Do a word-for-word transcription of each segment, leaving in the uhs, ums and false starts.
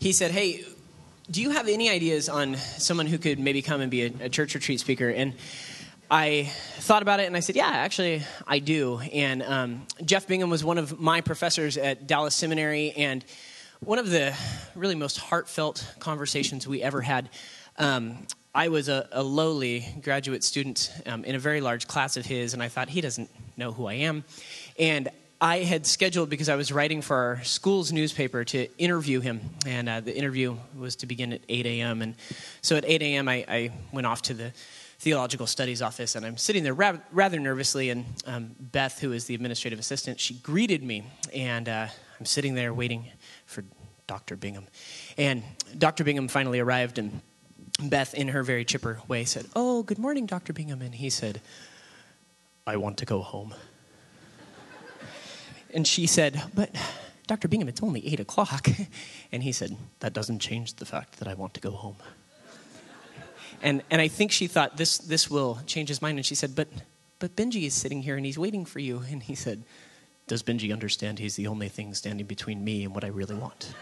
he said, hey, do you have any ideas on someone who could maybe come and be a, a church retreat speaker? And I thought about it, and I said, yeah, actually, I do. And um, Jeff Bingham was one of my professors at Dallas Seminary, and one of the really most heartfelt conversations we ever had. Um, I was a, a lowly graduate student um, in a very large class of his, and I thought, he doesn't know who I am. And I had scheduled, because I was writing for our school's newspaper, to interview him. And uh, the interview was to begin at eight a.m. And so at eight a.m., I, I went off to the theological studies office, and I'm sitting there ra- rather nervously, and um, Beth, who is the administrative assistant, she greeted me, and uh, I'm sitting there waiting for Doctor Bingham. And Doctor Bingham finally arrived, and Beth, in her very chipper way, said, oh, good morning, Doctor Bingham. And he said, I want to go home. And she said, but Doctor Bingham, it's only eight o'clock. And he said, that doesn't change the fact that I want to go home. And and I think she thought, this this will change his mind. And she said, but but Benji is sitting here and he's waiting for you. And he said, does Benji understand he's the only thing standing between me and what I really want?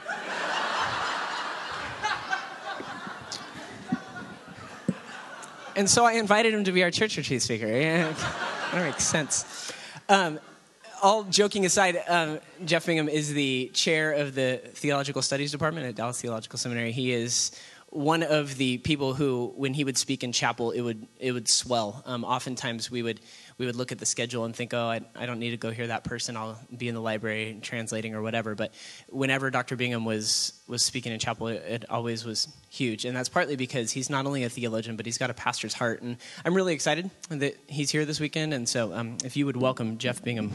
And so I invited him to be our church retreat speaker. Yeah, that makes sense. Um, all joking aside, um, Jeff Bingham is the chair of the Theological Studies Department at Dallas Theological Seminary. He is one of the people who, when he would speak in chapel, it would it would swell. Um, oftentimes we would we would look at the schedule and think, oh, I, I don't need to go hear that person. I'll be in the library translating or whatever. But whenever Doctor Bingham was was speaking in chapel, it, it always was huge. And that's partly because he's not only a theologian, but he's got a pastor's heart. And I'm really excited that he's here this weekend. And so um, if you would welcome Jeff Bingham.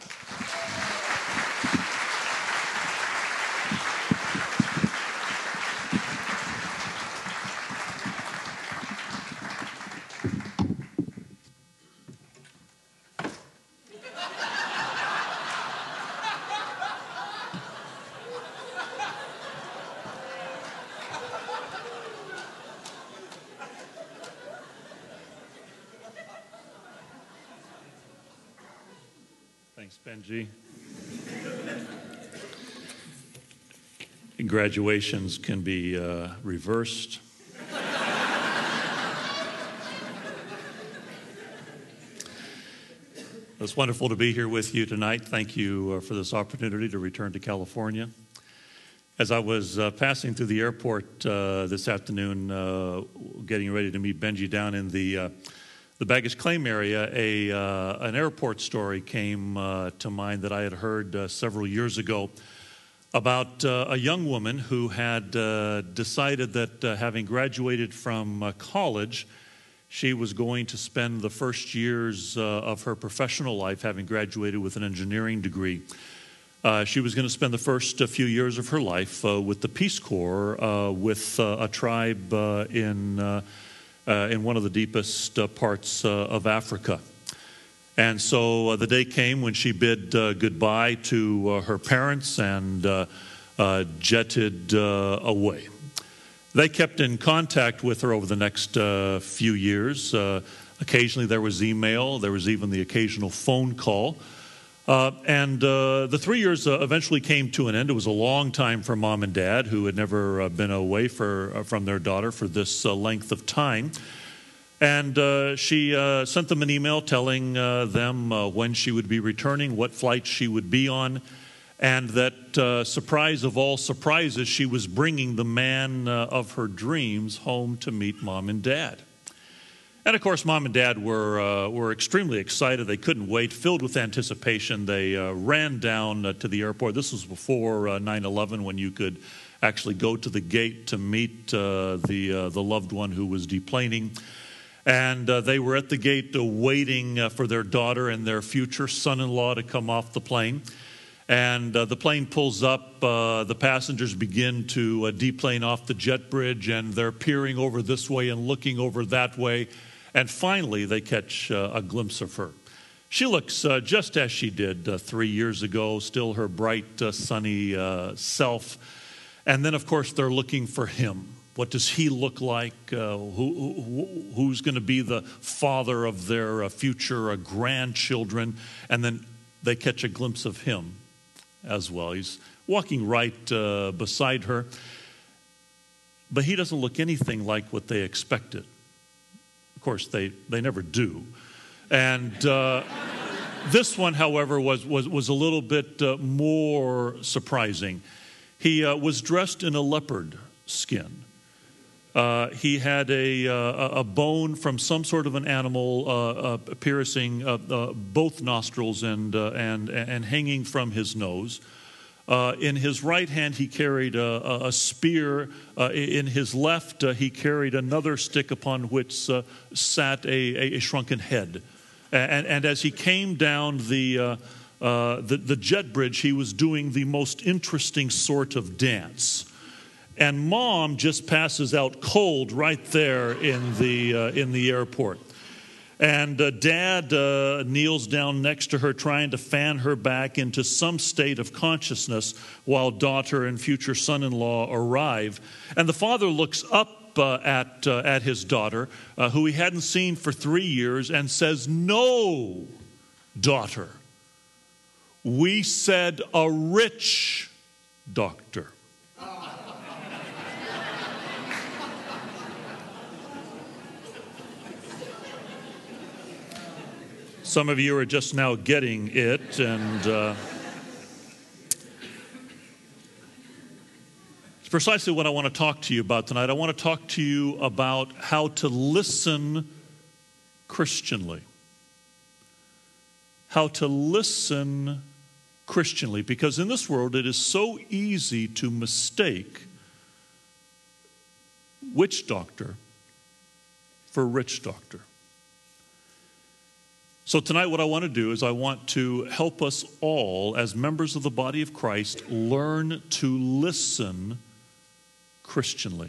Thanks, Benji. Graduations can be uh, reversed. It's wonderful to be here with you tonight. Thank you uh, for this opportunity to return to California. As I was uh, passing through the airport uh, this afternoon, uh, getting ready to meet Benji down in the uh, the baggage claim area, a uh, an airport story came uh, to mind that I had heard uh, several years ago about uh, a young woman who had uh, decided that uh, having graduated from uh, college, she was going to spend the first years uh, of her professional life, having graduated with an engineering degree. Uh, she was going to spend the first uh, few years of her life uh, with the Peace Corps, uh, with uh, a tribe uh, in uh, uh, in one of the deepest uh, parts uh, of Africa. And so uh, the day came when she bid uh, goodbye to uh, her parents and uh, uh, jetted uh, away. They kept in contact with her over the next uh, few years. Uh, occasionally there was email. There was even the occasional phone call. Uh, and uh, the three years uh, eventually came to an end. It was a long time for mom and dad, who had never uh, been away for, uh, from their daughter for this uh, length of time. And uh, she uh, sent them an email telling uh, them uh, when she would be returning, what flight she would be on, and that, uh, surprise of all surprises, she was bringing the man uh, of her dreams home to meet mom and dad. And, of course, mom and dad were uh, were extremely excited. They couldn't wait, filled with anticipation. They uh, ran down uh, to the airport. This was before uh, nine eleven, when you could actually go to the gate to meet uh, the, uh, the loved one who was deplaning. And uh, they were at the gate uh, waiting uh, for their daughter and their future son-in-law to come off the plane. And uh, the plane pulls up, uh, the passengers begin to uh, deplane off the jet bridge, and they're peering over this way and looking over that way. And finally, they catch uh, a glimpse of her. She looks uh, just as she did uh, three years ago, still her bright, uh, sunny uh, self. And then, of course, they're looking for him. What does he look like? Uh, who, who, who's going to be the father of their uh, future uh, grandchildren? And then they catch a glimpse of him as well. He's walking right uh, beside her. but he doesn't look anything like what they expected. Of course, they, they never do. And uh, this one, however, was, was, was a little bit uh, more surprising. He uh, was dressed in a leopard skin. Uh, he had a, uh, a bone from some sort of an animal uh, uh, piercing uh, uh, both nostrils and, uh, and, and hanging from his nose. Uh, in his right hand, he carried a, a spear. Uh, in his left, uh, he carried another stick upon which uh, sat a, a shrunken head. And, and as he came down the, uh, uh, the, the jet bridge, he was doing the most interesting sort of dance. And Mom just passes out cold right there in the, uh, in the airport. And uh, Dad uh, kneels down next to her, trying to fan her back into some state of consciousness while daughter and future son-in-law arrive. And the father looks up uh, at, uh, at his daughter, uh, who he hadn't seen for three years, and says, "No, daughter, we said a rich doctor." Some of you are just now getting it, and uh, it's precisely what I want to talk to you about tonight. I want to talk to you about how to listen Christianly. How to listen Christianly, because in this world it is so easy to mistake witch doctor for rich doctor. So tonight what I want to do is I want to help us all as members of the body of Christ learn to listen Christianly.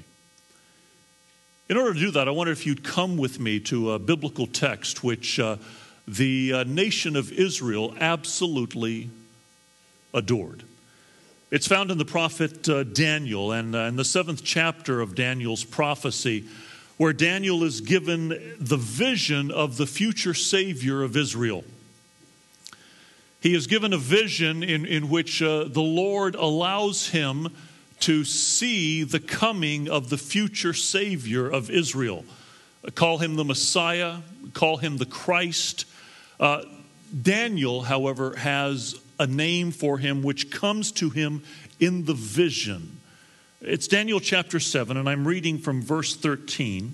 In order to do that, I wonder if you'd come with me to a biblical text which uh, the uh, nation of Israel absolutely adored. It's found in the prophet uh, Daniel, and uh, in the seventh chapter of Daniel's prophecy, where Daniel is given the vision of the future Savior of Israel. He is given a vision in, in which uh, the Lord allows him to see the coming of the future Savior of Israel. Uh, call him the Messiah, call him the Christ. Uh, Daniel, however, has a name for him which comes to him in the vision. It's Daniel chapter seven, and I'm reading from verse thirteen.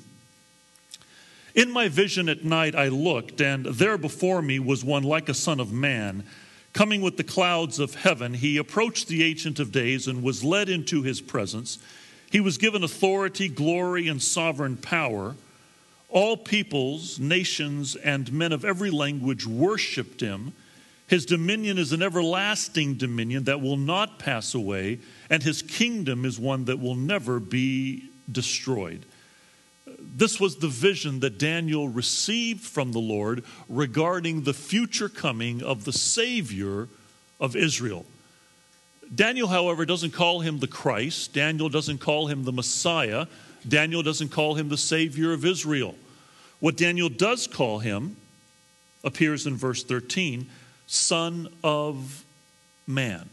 "In my vision at night I looked, and there before me was one like a son of man, coming with the clouds of heaven. He approached the Ancient of Days and was led into his presence. He was given authority, glory, and sovereign power. All peoples, nations, and men of every language worshipped him. His dominion is an everlasting dominion that will not pass away, and his kingdom is one that will never be destroyed." This was the vision that Daniel received from the Lord regarding the future coming of the Savior of Israel. Daniel, however, doesn't call him the Christ. Daniel doesn't call him the Messiah. Daniel doesn't call him the Savior of Israel. What Daniel does call him appears in verse thirteen, Son of Man.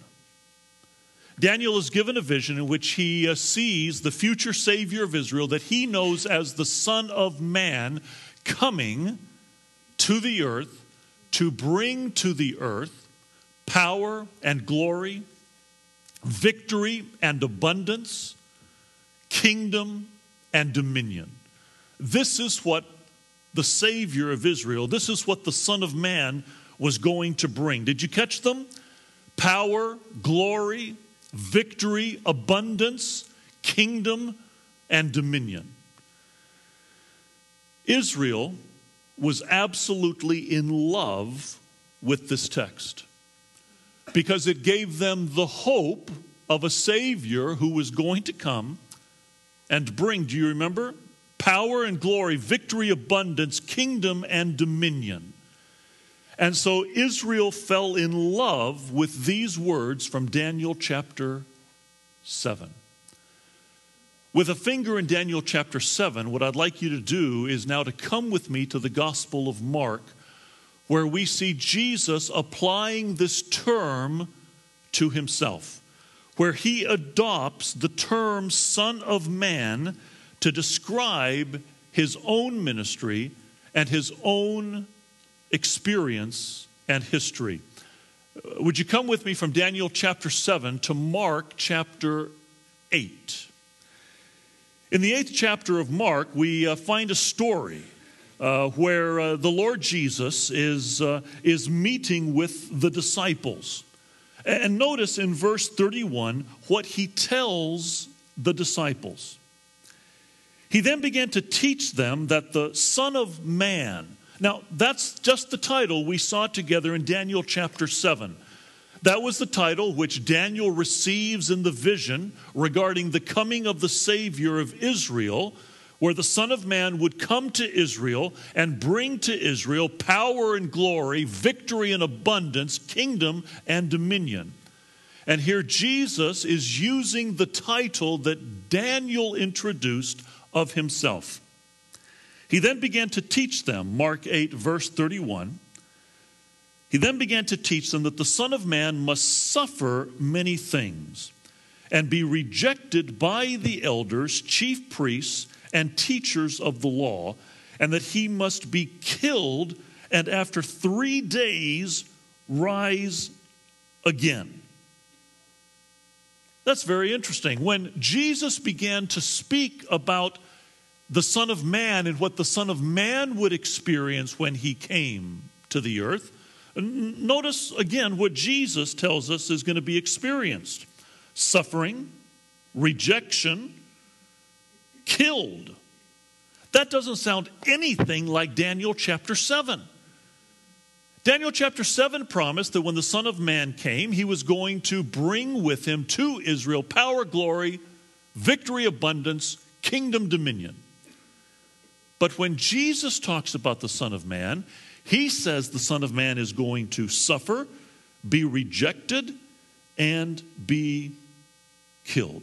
Daniel is given a vision in which he uh, sees the future Savior of Israel that he knows as the Son of Man coming to the earth to bring to the earth power and glory, victory and abundance, kingdom and dominion. This is what the Savior of Israel, this is what the Son of Man was going to bring. Did you catch them? Power, glory, victory, abundance, kingdom, and dominion. Israel was absolutely in love with this text because it gave them the hope of a Savior who was going to come and bring, do you remember? Power and glory, victory, abundance, kingdom, and dominion. And so Israel fell in love with these words from Daniel chapter seven. With a finger in Daniel chapter seven, what I'd like you to do is now to come with me to the Gospel of Mark, where we see Jesus applying this term to himself, where he adopts the term Son of Man to describe his own ministry and his own experience and history. Would you come with me from Daniel chapter seven to Mark chapter eight? In the eighth chapter of Mark, we uh, find a story uh, where uh, the Lord Jesus is, uh, is meeting with the disciples. And notice in verse thirty-one what he tells the disciples. He then began to teach them that the Son of Man, now that's just the title we saw together in Daniel chapter seven. That was the title which Daniel receives in the vision regarding the coming of the Savior of Israel, where the Son of Man would come to Israel and bring to Israel power and glory, victory and abundance, kingdom and dominion. And here Jesus is using the title that Daniel introduced of himself. He then began to teach them, Mark eight, verse thirty-one. He then began to teach them that the Son of Man must suffer many things and be rejected by the elders, chief priests, and teachers of the law, and that he must be killed and after three days rise again. That's very interesting. When Jesus began to speak about the Son of Man and what the Son of Man would experience when he came to the earth, notice again what Jesus tells us is going to be experienced. Suffering, rejection, killed. That doesn't sound anything like Daniel chapter seven. Daniel chapter seven promised that when the Son of Man came, he was going to bring with him to Israel power, glory, victory, abundance, kingdom, dominion. But when Jesus talks about the Son of Man, he says the Son of Man is going to suffer, be rejected, and be killed.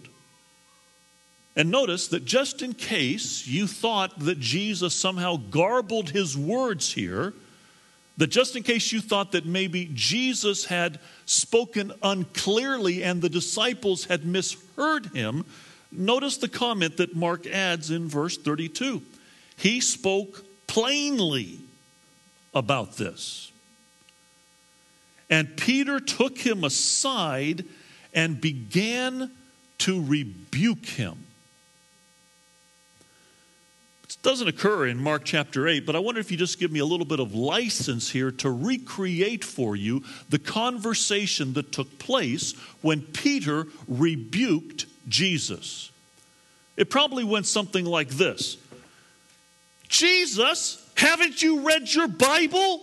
And notice that just in case you thought that Jesus somehow garbled his words here, that just in case you thought that maybe Jesus had spoken unclearly and the disciples had misheard him, notice the comment that Mark adds in verse thirty-two. He spoke plainly about this. And Peter took him aside and began to rebuke him. It doesn't occur in Mark chapter eight, but I wonder if you just give me a little bit of license here to recreate for you the conversation that took place when Peter rebuked Jesus. It probably went something like this. Jesus, haven't you read your Bible?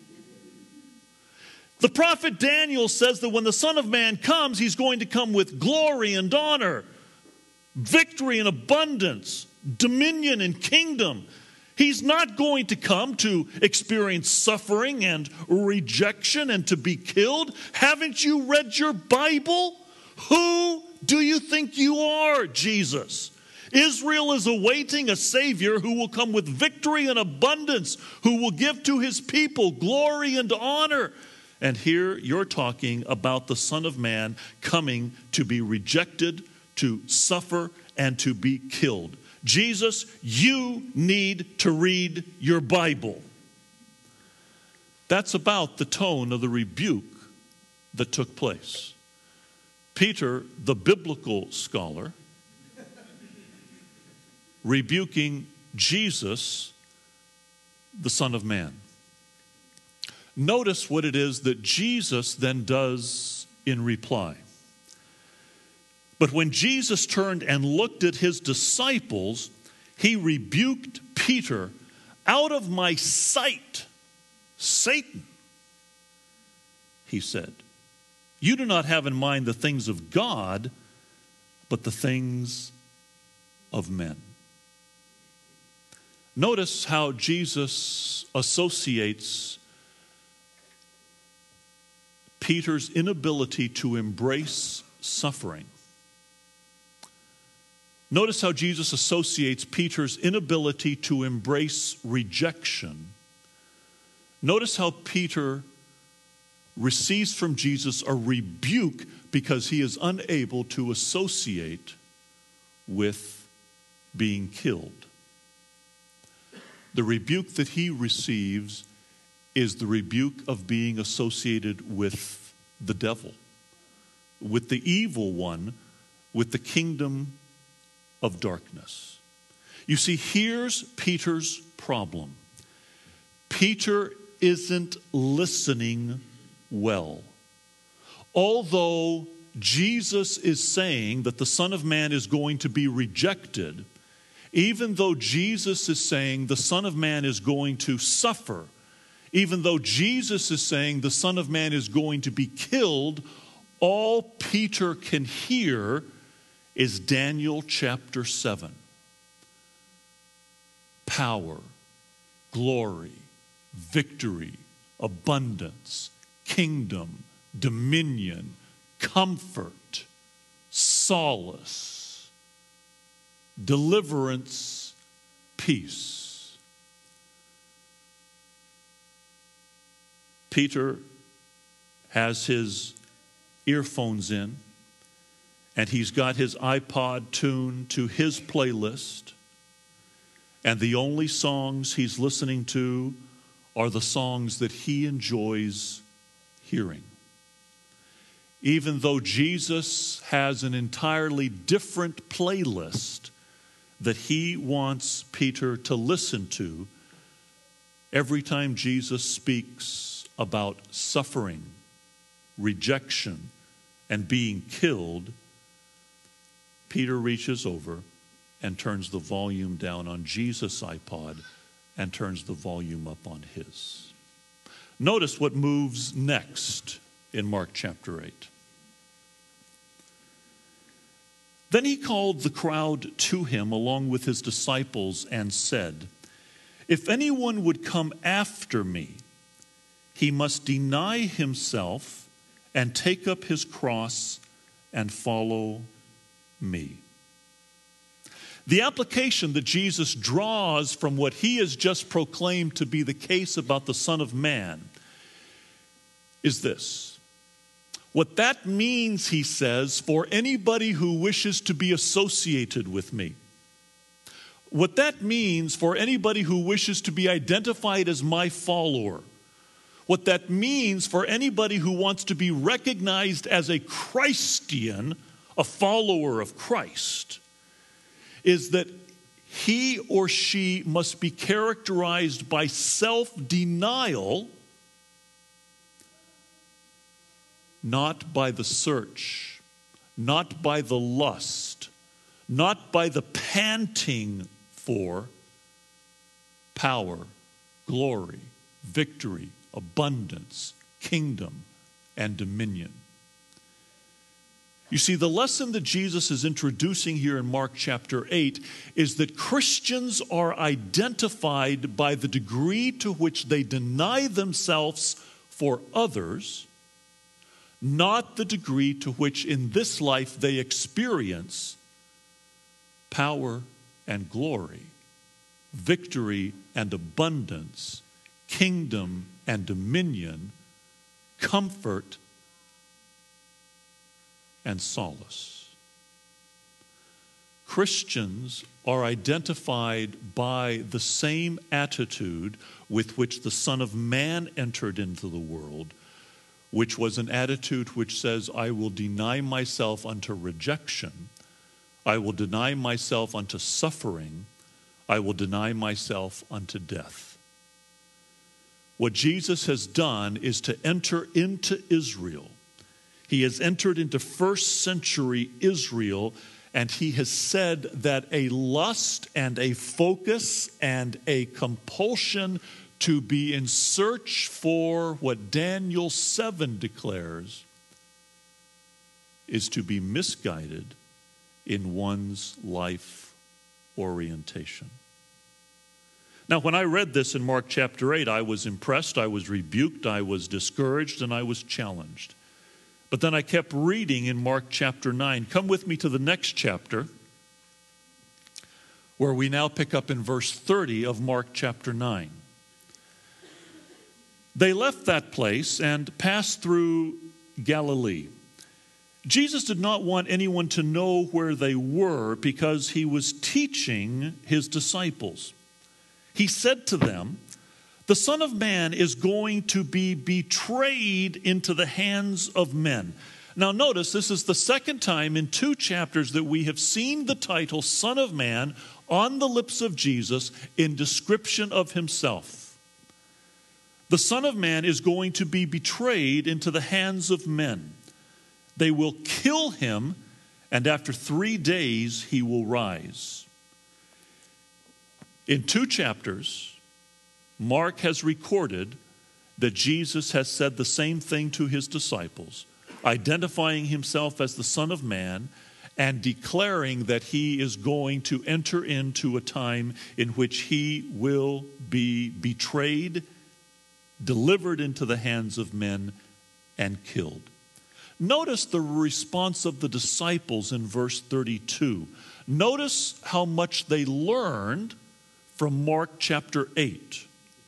The prophet Daniel says that when the Son of Man comes, he's going to come with glory and honor, victory and abundance, dominion and kingdom. He's not going to come to experience suffering and rejection and to be killed. Haven't you read your Bible? Who do you think you are, Jesus? Israel is awaiting a Savior who will come with victory and abundance, who will give to his people glory and honor. And here you're talking about the Son of Man coming to be rejected, to suffer, and to be killed. Jesus, you need to read your Bible. That's about the tone of the rebuke that took place. Peter, the biblical scholar, rebuking Jesus, the Son of Man. Notice what it is that Jesus then does in reply. But when Jesus turned and looked at his disciples, he rebuked Peter. Out of my sight, Satan, he said. You do not have in mind the things of God, but the things of men. Notice how Jesus associates Peter's inability to embrace suffering. Notice how Jesus associates Peter's inability to embrace rejection. Notice how Peter receives from Jesus a rebuke because he is unable to associate with being killed. The rebuke that he receives is the rebuke of being associated with the devil, with the evil one, with the kingdom of darkness. You see, here's Peter's problem. Peter isn't listening well. Although Jesus is saying that the Son of Man is going to be rejected, even though Jesus is saying the Son of Man is going to suffer, even though Jesus is saying the Son of Man is going to be killed, all Peter can hear is Daniel chapter seven. Power, glory, victory, abundance, kingdom, dominion, comfort, solace, deliverance, peace. Peter has his earphones in, and he's got his iPod tuned to his playlist, and the only songs he's listening to are the songs that he enjoys hearing. Even though Jesus has an entirely different playlist that he wants Peter to listen to, every time Jesus speaks about suffering, rejection, and being killed, Peter reaches over and turns the volume down on Jesus' iPod and turns the volume up on his. Notice what moves next in Mark chapter eight. Then he called the crowd to him along with his disciples and said, "If anyone would come after me, he must deny himself and take up his cross and follow me." The application that Jesus draws from what he has just proclaimed to be the case about the Son of Man is this. What that means, he says, for anybody who wishes to be associated with me, what that means for anybody who wishes to be identified as my follower, what that means for anybody who wants to be recognized as a Christian, a follower of Christ, is that he or she must be characterized by self-denial, not by the search, not by the lust, not by the panting for power, glory, victory, abundance, kingdom, and dominion. You see, the lesson that Jesus is introducing here in Mark chapter eight is that Christians are identified by the degree to which they deny themselves for others, not the degree to which in this life they experience power and glory, victory and abundance, kingdom and dominion, comfort and solace. Christians are identified by the same attitude with which the Son of Man entered into the world, which was an attitude which says, I will deny myself unto rejection, I will deny myself unto suffering, I will deny myself unto death. What Jesus has done is to enter into Israel. He has entered into first century Israel, and he has said that a lust and a focus and a compulsion to be in search for what Daniel seven declares is to be misguided in one's life orientation. Now, when I read this in Mark chapter eight, I was impressed, I was rebuked, I was discouraged, and I was challenged. But then I kept reading in Mark chapter nine. Come with me to the next chapter, where we now pick up in verse thirty of Mark chapter nine. They left that place and passed through Galilee. Jesus did not want anyone to know where they were because he was teaching his disciples. He said to them, "The Son of Man is going to be betrayed into the hands of men." Now notice, this is the second time in two chapters that we have seen the title Son of Man on the lips of Jesus in description of himself. The Son of Man is going to be betrayed into the hands of men. They will kill him, and after three days he will rise. In two chapters, Mark has recorded that Jesus has said the same thing to his disciples, identifying himself as the Son of Man and declaring that he is going to enter into a time in which he will be betrayed, delivered into the hands of men, and killed. Notice the response of the disciples in verse thirty-two. Notice how much they learned from Mark chapter eight.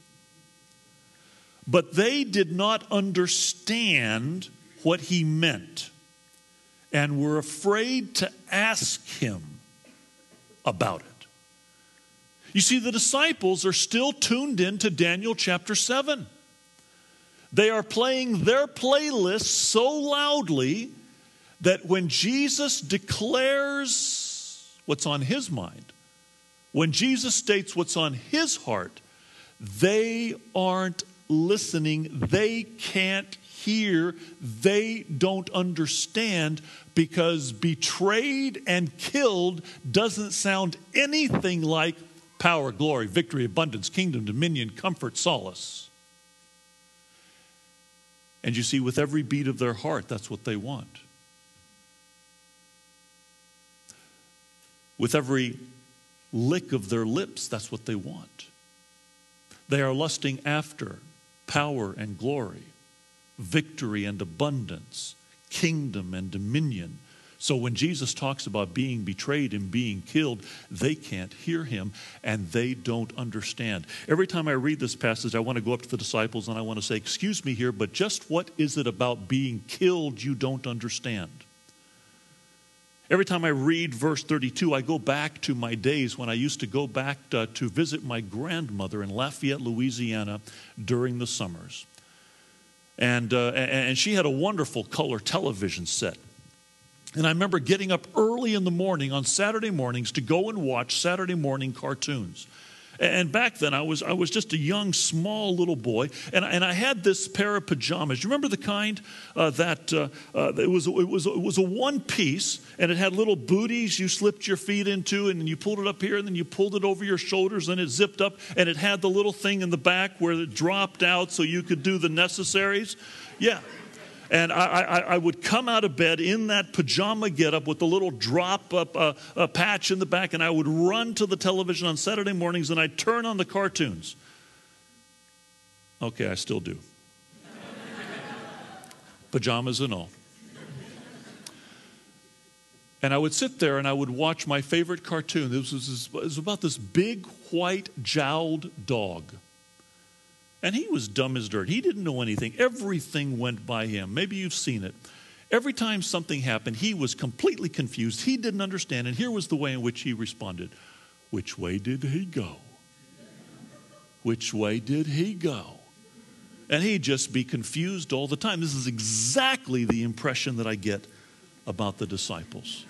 But they did not understand what he meant and were afraid to ask him about it. You see, the disciples are still tuned in to Daniel chapter seven. They are playing their playlist so loudly that when Jesus declares what's on his mind, when Jesus states what's on his heart, they aren't listening. They can't hear. They don't understand, because betrayed and killed doesn't sound anything like power, glory, victory, abundance, kingdom, dominion, comfort, solace. And you see, with every beat of their heart, that's what they want. With every lick of their lips, that's what they want. They are lusting after power and glory, victory and abundance, kingdom and dominion. So when Jesus talks about being betrayed and being killed, they can't hear him and they don't understand. Every time I read this passage, I want to go up to the disciples and I want to say, "Excuse me here, but just what is it about being killed you don't understand?" Every time I read verse thirty-two, I go back to my days when I used to go back to, to visit my grandmother in Lafayette, Louisiana during the summers. And, uh, and she had a wonderful color television set. And I remember getting up early in the morning on Saturday mornings to go and watch Saturday morning cartoons. And back then, I was I was just a young, small little boy, and, and I had this pair of pajamas. You remember the kind uh, that uh, uh, it was it was it was a one piece, and it had little booties you slipped your feet into, and then you pulled it up here, and then you pulled it over your shoulders, and it zipped up, and it had the little thing in the back where it dropped out so you could do the necessaries. Yeah. And I, I, I would come out of bed in that pajama getup with the little drop up uh, uh, patch in the back, and I would run to the television on Saturday mornings, and I'd turn on the cartoons. Okay, I still do. Pajamas and all. And I would sit there and I would watch my favorite cartoon. This was, it was about this big, white, jowled dog. And he was dumb as dirt. He didn't know anything. Everything went by him. Maybe you've seen it. Every time something happened, he was completely confused. He didn't understand. And here was the way in which he responded. Which way did he go? Which way did he go? And he'd just be confused all the time. This is exactly the impression that I get about the disciples.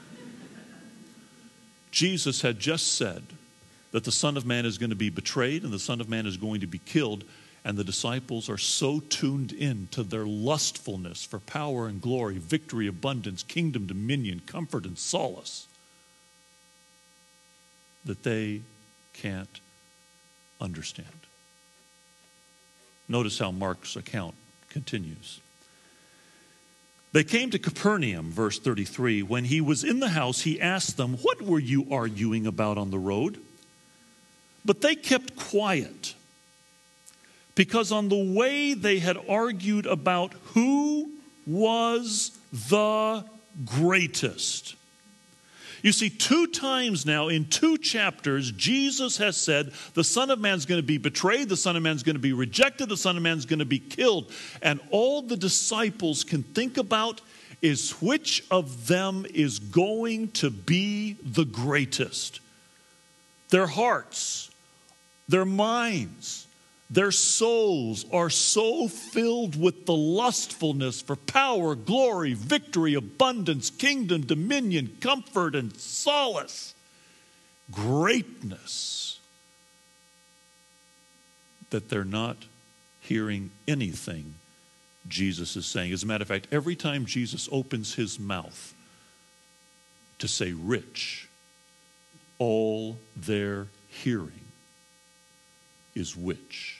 Jesus had just said that the Son of Man is going to be betrayed and the Son of Man is going to be killed. And the disciples are so tuned in to their lustfulness for power and glory, victory, abundance, kingdom, dominion, comfort, and solace that they can't understand. Notice how Mark's account continues. They came to Capernaum, verse thirty-three. When he was in the house, he asked them, "What were you arguing about on the road?" But they kept quiet, because on the way they had argued about who was the greatest. You see, two times now in two chapters, Jesus has said the Son of Man is going to be betrayed, the Son of Man is going to be rejected, the Son of Man is going to be killed. And all the disciples can think about is which of them is going to be the greatest. Their hearts, their minds, their souls are so filled with the lustfulness for power, glory, victory, abundance, kingdom, dominion, comfort, and solace, greatness, that they're not hearing anything Jesus is saying. As a matter of fact, every time Jesus opens his mouth to say rich, all they're hearing is which.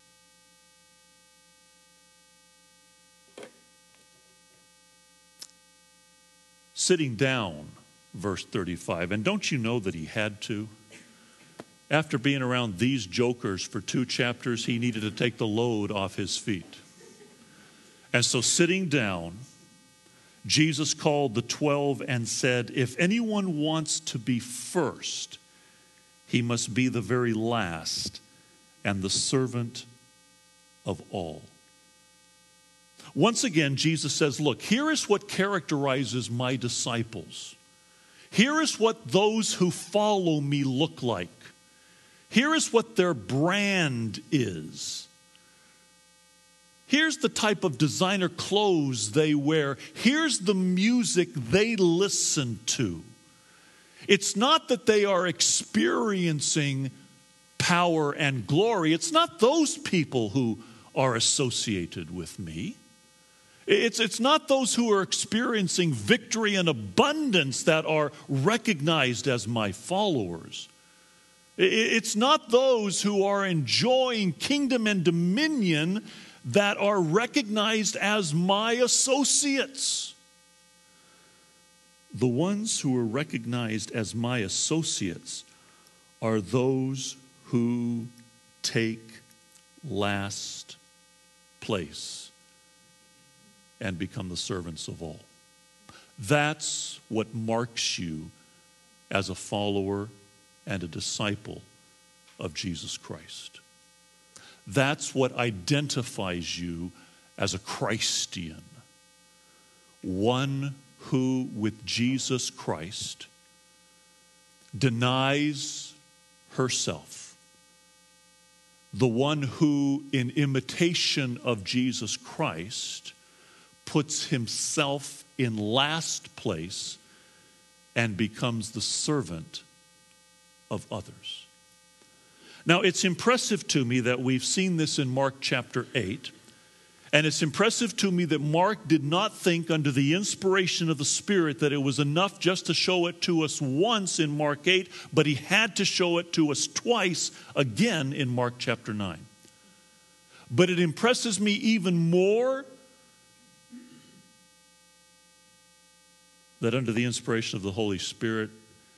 Sitting down, verse thirty-five, and don't you know that he had to? After being around these jokers for two chapters, he needed to take the load off his feet. And so sitting down, Jesus called the twelve and said, if anyone wants to be first, he must be the very last and the servant of all. Once again, Jesus says, look, here is what characterizes my disciples. Here is what those who follow me look like. Here is what their brand is. Here's the type of designer clothes they wear. Here's the music they listen to. It's not that they are experiencing power and glory. It's not those people who are associated with me. It's, it's not those who are experiencing victory and abundance that are recognized as my followers. It's not those who are enjoying kingdom and dominion that are recognized as my associates. The ones who are recognized as my associates are those who take last place and become the servants of all. That's what marks you as a follower and a disciple of Jesus Christ. That's what identifies you as a Christian. One who, with Jesus Christ, denies herself. The one who, in imitation of Jesus Christ, puts himself in last place and becomes the servant of others. Now, it's impressive to me that we've seen this in Mark chapter eight, and it's impressive to me that Mark did not think under the inspiration of the Spirit that it was enough just to show it to us once in Mark eight, but he had to show it to us twice again in Mark chapter nine. But it impresses me even more that under the inspiration of the Holy Spirit,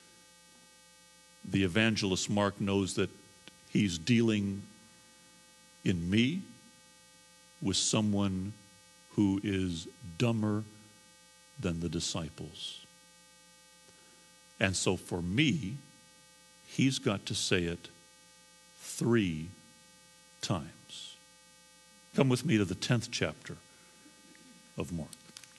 the evangelist Mark knows that he's dealing in me with someone who is dumber than the disciples. And so for me, he's got to say it three times. Come with me to the tenth chapter of Mark.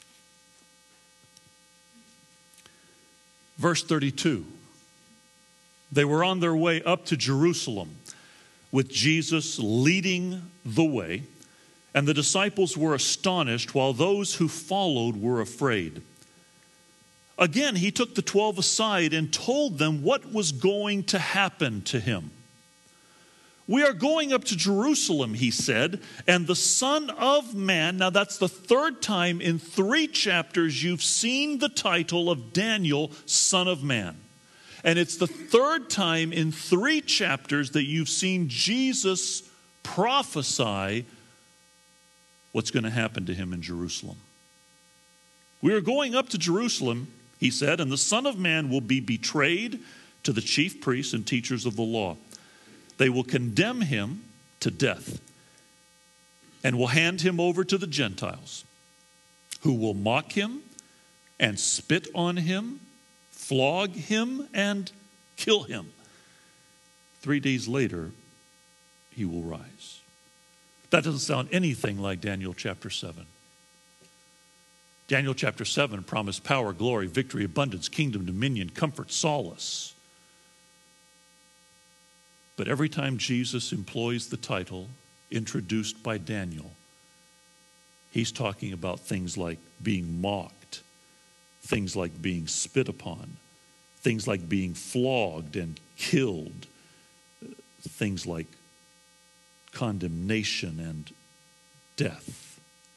Verse thirty-two. They were on their way up to Jerusalem with Jesus leading the way, and the disciples were astonished while those who followed were afraid. Again, he took the twelve aside and told them what was going to happen to him. We are going up to Jerusalem, he said, and the Son of Man, now that's the third time in three chapters you've seen the title of Daniel, Son of Man. And it's the third time in three chapters that you've seen Jesus prophesy what's going to happen to him in Jerusalem. We are going up to Jerusalem, he said, and the Son of Man will be betrayed to the chief priests and teachers of the law. They will condemn him to death and will hand him over to the Gentiles, who will mock him and spit on him, flog him, and kill him. Three days later, he will rise. That doesn't sound anything like Daniel chapter seven. Daniel chapter seven promised power, glory, victory, abundance, kingdom, dominion, comfort, solace. But every time Jesus employs the title introduced by Daniel, he's talking about things like being mocked, things like being spit upon, things like being flogged and killed, things like condemnation and death.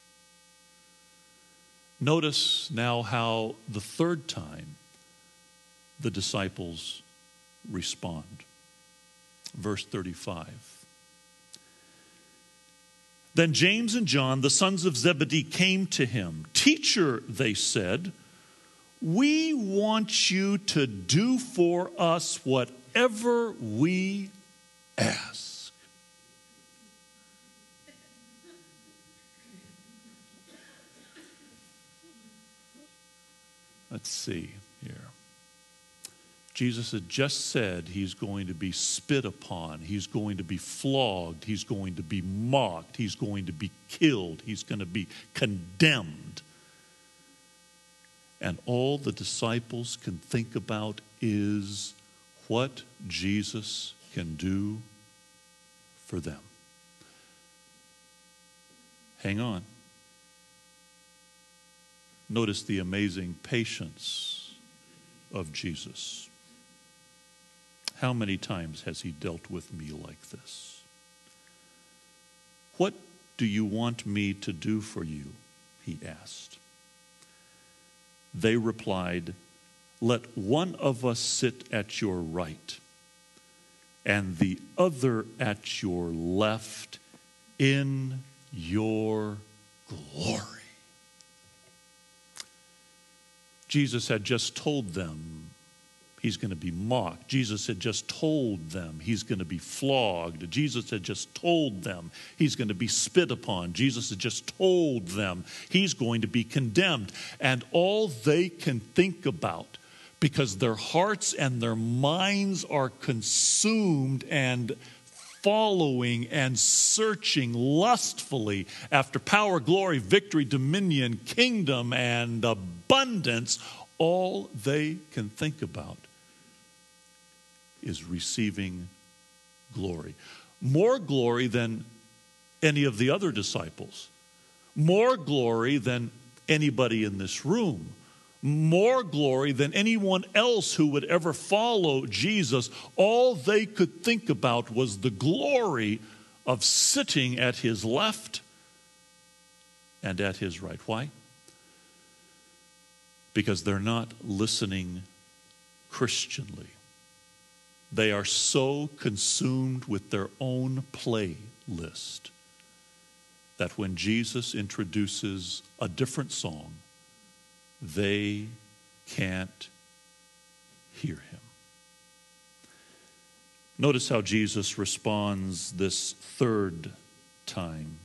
Notice now how the third time the disciples respond. Verse thirty-five. Then James and John, the sons of Zebedee, came to him. Teacher, they said, we want you to do for us whatever we ask. Let's see here. Jesus had just said he's going to be spit upon, he's going to be flogged, he's going to be mocked, he's going to be killed, he's going to be condemned. And all the disciples can think about is what Jesus can do for them. Hang on. Notice the amazing patience of Jesus. How many times has he dealt with me like this? What do you want me to do for you? He asked. They replied, let one of us sit at your right and the other at your left in your glory. Jesus had just told them he's going to be mocked. Jesus had just told them he's going to be flogged. Jesus had just told them he's going to be spit upon. Jesus had just told them he's going to be condemned. And all they can think about, because their hearts and their minds are consumed and following and searching lustfully after power, glory, victory, dominion, kingdom, and abundance, all they can think about is receiving glory. More glory than any of the other disciples. More glory than anybody in this room. More glory than anyone else who would ever follow Jesus. All they could think about was the glory of sitting at his left and at his right. Why? Because they're not listening Christianly. They are so consumed with their own playlist that when Jesus introduces a different song, they can't hear him. Notice how Jesus responds this third time.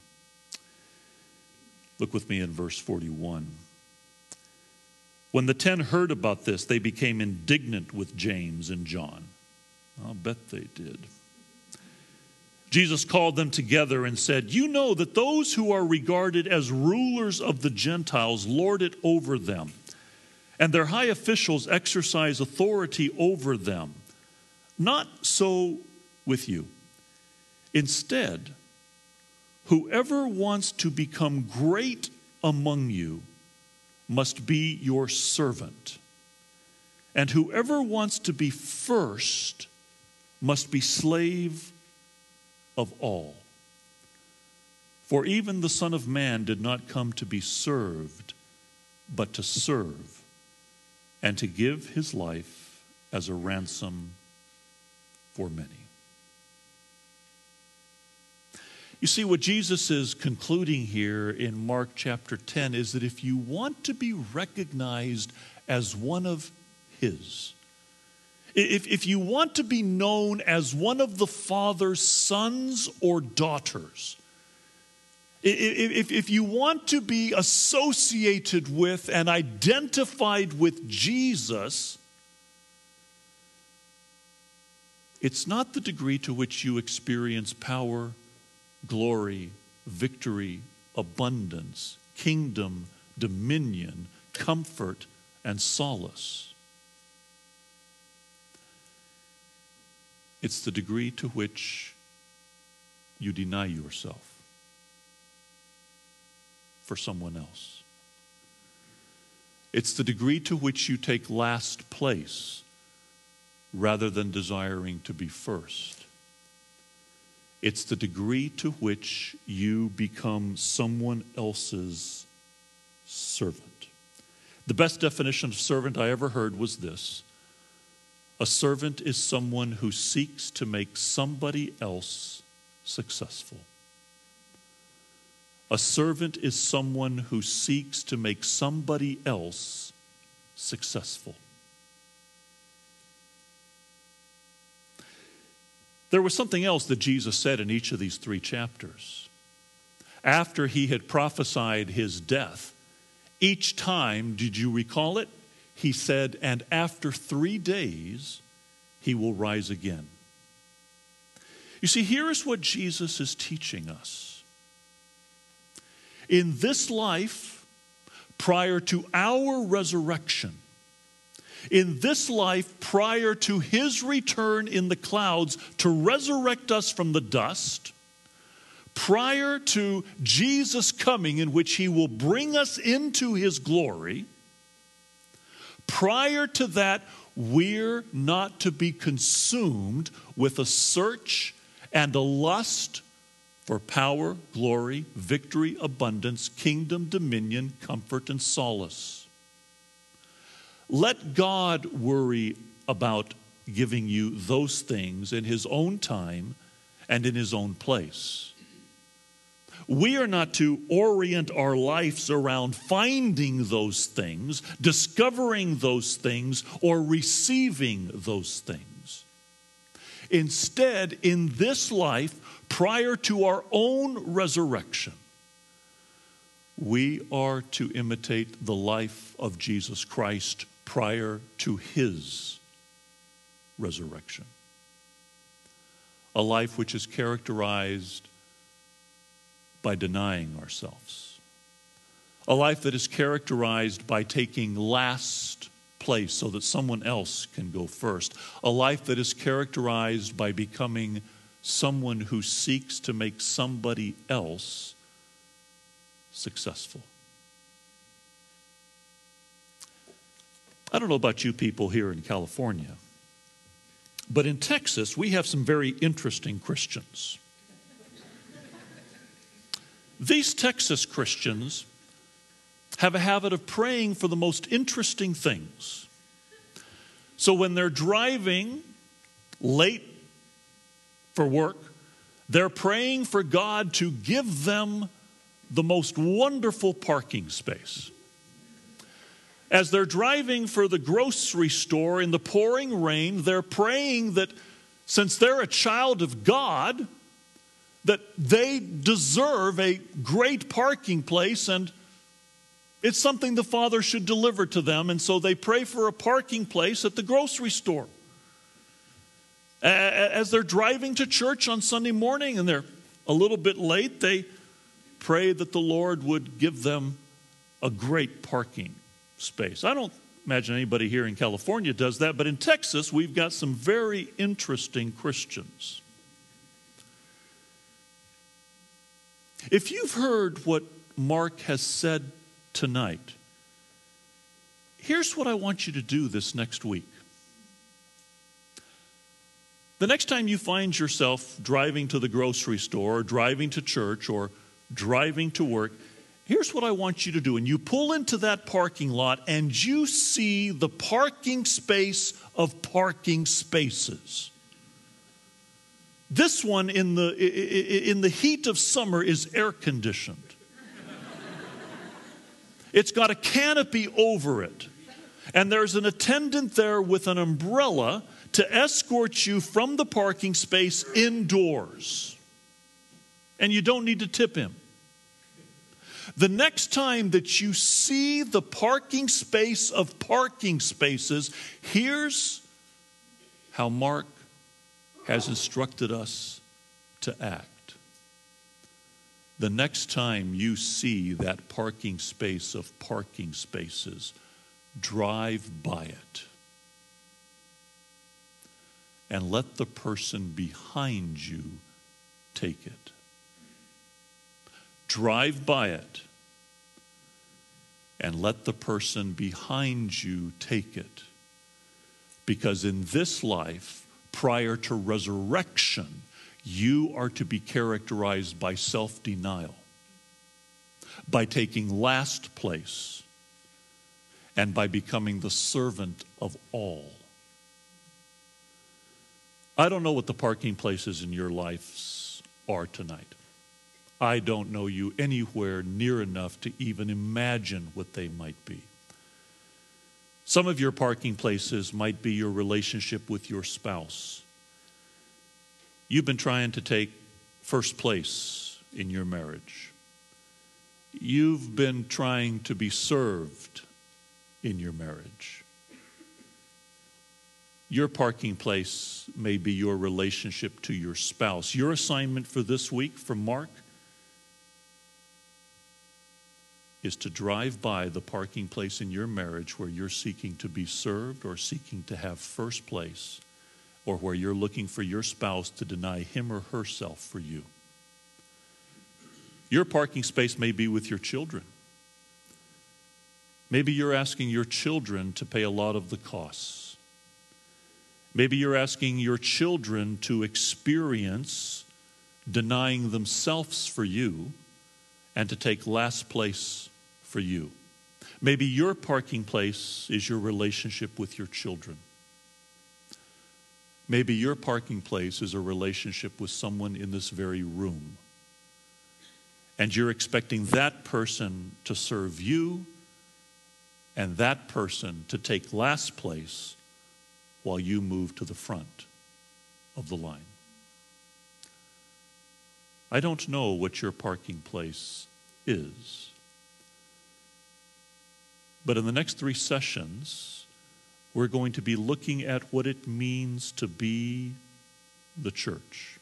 Look with me in verse forty-one. When the ten heard about this, they became indignant with James and John. I'll bet they did. Jesus called them together and said, you know that those who are regarded as rulers of the Gentiles lord it over them, and their high officials exercise authority over them. Not so with you. Instead, whoever wants to become great among you must be your servant, and whoever wants to be first must be slave of all. For even the Son of Man did not come to be served, but to serve, and to give his life as a ransom for many. You see, what Jesus is concluding here in Mark chapter ten is that if you want to be recognized as one of his, If, if you want to be known as one of the Father's sons or daughters, if, if you want to be associated with and identified with Jesus, It's not the degree to which you experience power, glory, victory, abundance, kingdom, dominion, comfort, and solace. It's the degree to which you deny yourself for someone else. It's the degree to which you take last place rather than desiring to be first. It's the degree to which you become someone else's servant. The best definition of servant I ever heard was this: a servant is someone who seeks to make somebody else successful. A servant is someone who seeks to make somebody else successful. There was something else that Jesus said in each of these three chapters. After he had prophesied his death, each time, did you recall it? He said, and after three days, he will rise again. You see, here is what Jesus is teaching us. In this life, prior to our resurrection, in this life, prior to his return in the clouds to resurrect us from the dust, prior to Jesus coming in which he will bring us into his glory, prior to that, we're not to be consumed with a search and a lust for power, glory, victory, abundance, kingdom, dominion, comfort, and solace. Let God worry about giving you those things in his own time and in his own place. We are not to orient our lives around finding those things, discovering those things, or receiving those things. Instead, in this life, prior to our own resurrection, we are to imitate the life of Jesus Christ prior to his resurrection. A life which is characterized by denying ourselves. A life that is characterized by taking last place so that someone else can go first. A life that is characterized by becoming someone who seeks to make somebody else successful. I don't know about you people here in California, but in Texas, we have some very interesting Christians. These Texas Christians have a habit of praying for the most interesting things. So when they're driving late for work, they're praying for God to give them the most wonderful parking space. As they're driving for the grocery store in the pouring rain, they're praying that since they're a child of God, that they deserve a great parking place, and it's something the Father should deliver to them. And so they pray for a parking place at the grocery store. As they're driving to church on Sunday morning and they're a little bit late, they pray that the Lord would give them a great parking space. I don't imagine anybody here in California does that, but in Texas, we've got some very interesting Christians. If you've heard what Mark has said tonight, here's what I want you to do this next week. The next time you find yourself driving to the grocery store, or driving to church, or driving to work, here's what I want you to do. And you pull into that parking lot and you see the parking space of parking spaces. This one in the, in the heat of summer is air conditioned. It's got a canopy over it. And there's an attendant there with an umbrella to escort you from the parking space indoors. And you don't need to tip him. The next time that you see the parking space of parking spaces, here's how Mark has instructed us to act. The next time you see that parking space of parking spaces, drive by it and let the person behind you take it. Drive by it and let the person behind you take it. Because in this life, prior to resurrection, you are to be characterized by self-denial, by taking last place, and by becoming the servant of all. I don't know what the parking places in your lives are tonight. I don't know you anywhere near enough to even imagine what they might be. Some of your parking places might be your relationship with your spouse. You've been trying to take first place in your marriage. You've been trying to be served in your marriage. Your parking place may be your relationship to your spouse. Your assignment for this week from Mark is to drive by the parking place in your marriage where you're seeking to be served or seeking to have first place, or where you're looking for your spouse to deny him or herself for you. Your parking space may be with your children. Maybe you're asking your children to pay a lot of the costs. Maybe you're asking your children to experience denying themselves for you and to take last place for you. Maybe your parking place is your relationship with your children. Maybe your parking place is a relationship with someone in this very room. And you're expecting that person to serve you and that person to take last place while you move to the front of the line. I don't know what your parking place is. But in the next three sessions, we're going to be looking at what it means to be the church.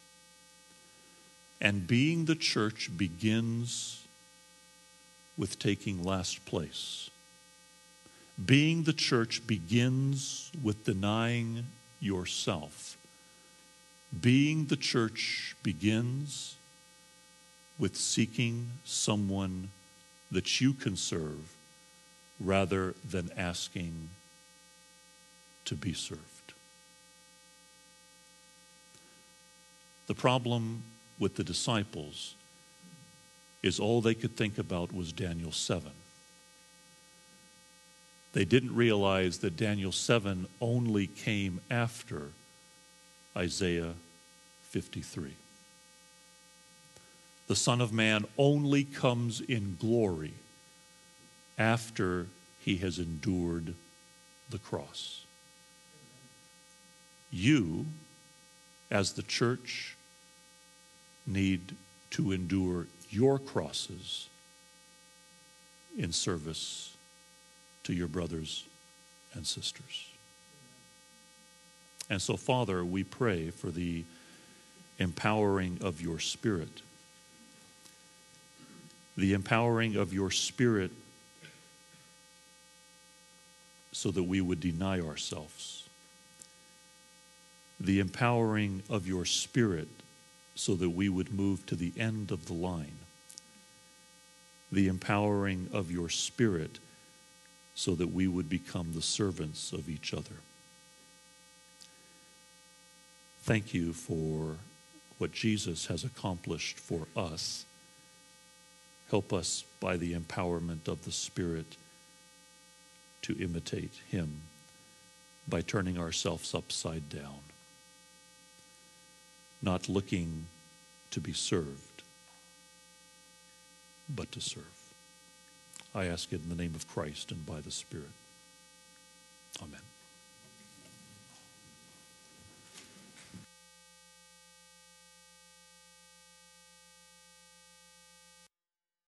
And being the church begins with taking last place. Being the church begins with denying yourself. Being the church begins with seeking someone that you can serve rather than asking to be served. The problem with the disciples is all they could think about was Daniel seven. They didn't realize that Daniel seven only came after Isaiah fifty-three. The Son of Man only comes in glory after he has endured the cross. You, as the church, need to endure your crosses in service to your brothers and sisters. And so, Father, we pray for the empowering of your Spirit. The empowering of your Spirit so that we would deny ourselves. The empowering of your Spirit so that we would move to the end of the line. The empowering of your Spirit so that we would become the servants of each other. Thank you for what Jesus has accomplished for us. Help us by the empowerment of the Spirit to imitate him by turning ourselves upside down, not looking to be served, but to serve. I ask it in the name of Christ and by the Spirit. Amen.